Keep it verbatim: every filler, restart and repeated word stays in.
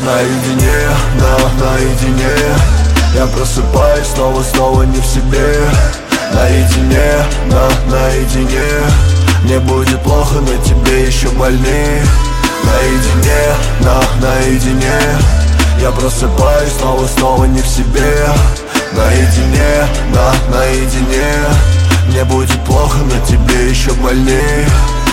наедине, да, наедине. Я просыпаюсь снова, снова не в себе. Наедине, да, наедине. Мне будет плохо, но тебе еще больнее. Наедине, да, наедине. Я просыпаюсь снова, снова не в себе. Наедине, да, наедине. Мне будет плохо, но тебе еще больнее.